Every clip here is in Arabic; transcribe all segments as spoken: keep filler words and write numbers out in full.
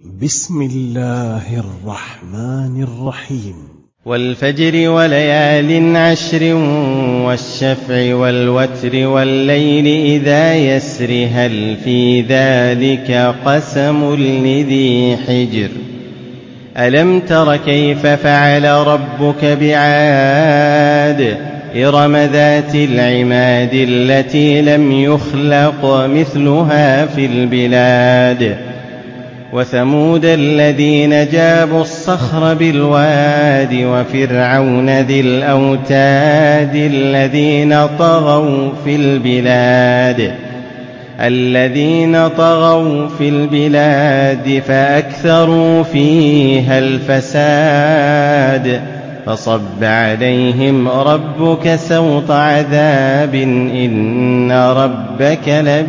بسم الله الرحمن الرحيم. والفجر وليال عشر والشفع والوتر والليل إذا يسر هل في ذلك قسم لذي حجر ألم تر كيف فعل ربك بعاد إرم ذات العماد التي لم يخلق مثلها في البلاد وثمود الذين جابوا الصخر بالواد وفرعون ذي الأوتاد الذين طغوا في البلاد الذين طغوا في البلاد فأكثروا فيها الفساد فصب عليهم ربك سوط عذاب إن ربك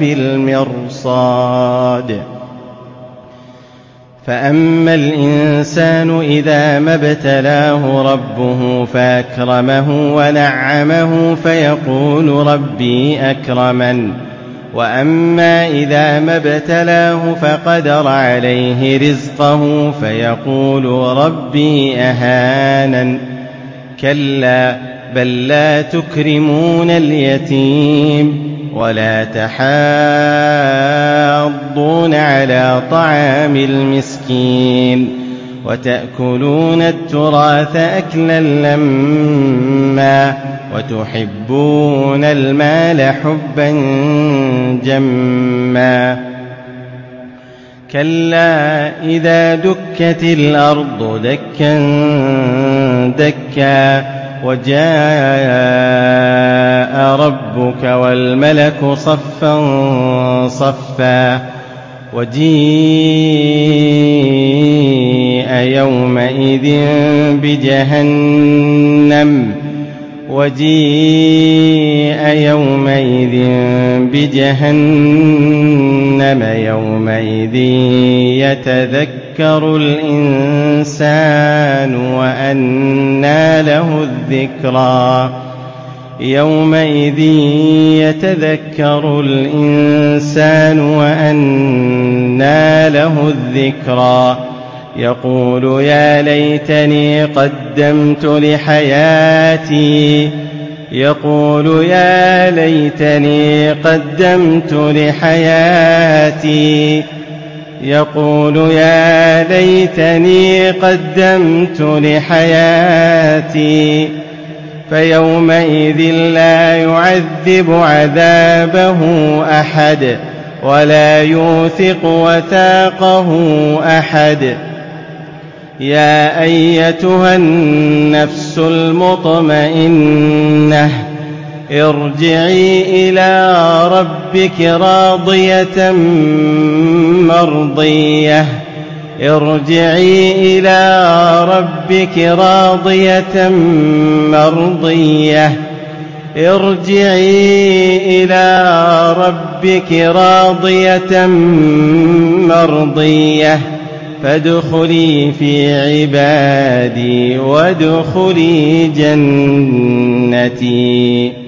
لبالمرصاد فأما الإنسان إذا ما ابتلاه ربه فأكرمه ونعمه فيقول ربي أكرمن وأما إذا ما ابتلاه فقدر عليه رزقه فيقول ربي أهانن كلا بل لا تكرمون اليتيم ولا تحاضون على طعام المسكين وتأكلون التراث أكلا لما وتحبون المال حبا جما كلا إذا دكت الأرض دكا دكا وجاء ربك والملك صفا صفا وجيء يومئذ بجهنم وجيء يومئذ بجهنم يومئذ يتذكر الإنسان وأنى له الذكرى يومئذ يتذكر الإنسان وأنى له الذكرى يقول يا ليتني قدمت لحياتي يقول يا ليتني قدمت لحياتي يقول يا ليتني قدمت لحياتي فيومئذ لا يعذب عذابه أحد ولا يوثق وثاقه أحد يا أيتها النفس المطمئنة ارجعي إلى ربك راضية مرضية ارجعي إلى ربك راضية مرضية ارجعي إلى ربك راضية مرضية فادخلي في عبادي وادخلي جنتي.